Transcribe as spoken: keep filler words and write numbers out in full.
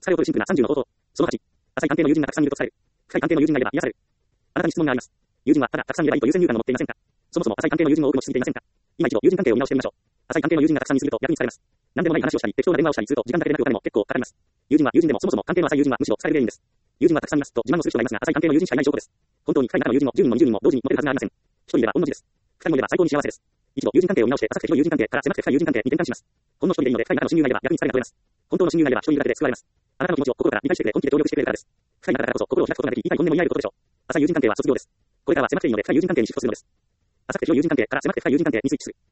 疲れを取るシンプルなさんじゅうの方法。そのはち、浅い関係の友人がたくさんいると疲れる。深い関係の友人がいれば癒される。あなたに質問があります。友人はただたくさんいればいいという先入観を持っていませんか？そもそも浅い関係の友人を多く持ちすぎていませんか？今一度友人関係を見直してみましょう。浅い関係の友人がたくさんにすると逆に疲れます。何でもない話をしたり、適当な電話をしたりすると時間だけでなくお金も結構かかります。友人は友人でもそもそも関係の浅い友人はむしろ疲れる原因です。友人はたくさんいますと自慢をする人がいますが、浅い関係の友人しかいない証拠です。本当に深い中の友人もじゅうにんもにじゅうにんも同時に持てるはずがありません。一人いれば御の字です。二人もいれば最高に幸せです。一度友人関係を見直して浅くて広い友人関係から狭くて深い友人関係に転換します。ほんの一人でいいので深い中の親友がいれば逆に疲れが取れます。本当の親友がいれば一人だけで救われます。あなたの気持ちを心から理解してくれ、本気で協力してくれるからです。深い中だからこそ心を開くことができ、言いたい本音も言い合えることでしょう。浅い友人関係は卒業です。これからは狭くていいので深い友人関係にシフトするのです。浅くて広い友人関係から狭くて深い友人関係にスイッチする。